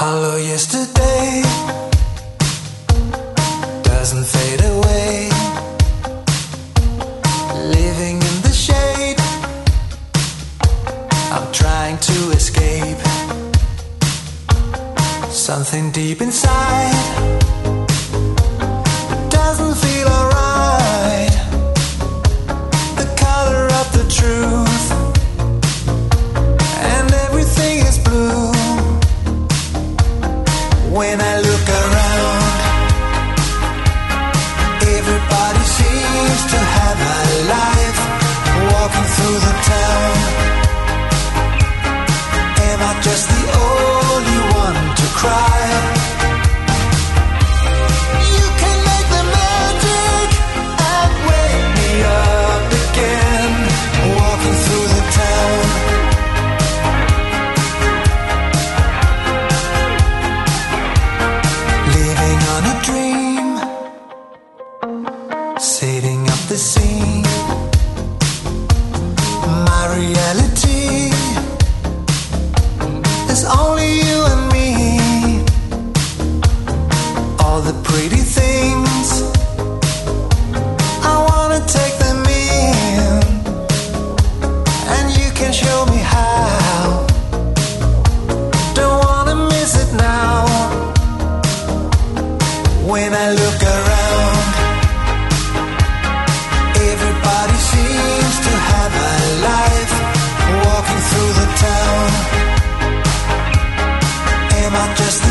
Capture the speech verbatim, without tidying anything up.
Hello yesterday doesn't fade away, living in the shade, I'm trying to escape something deep inside, doesn't feel alright, the color of the truth, and everything is blue. When I look around, everybody seems to have a life, walking through the town. Am I just the only one to cry? You can make the magic and wake me up again, walking through the town. On a dream, setting up the scene, my reality is only you and me. All the pretty things, I wanna take them in, and you can show me how. Don't wanna miss it now. When I look around, everybody seems to have a life, walking through the town. Am I just the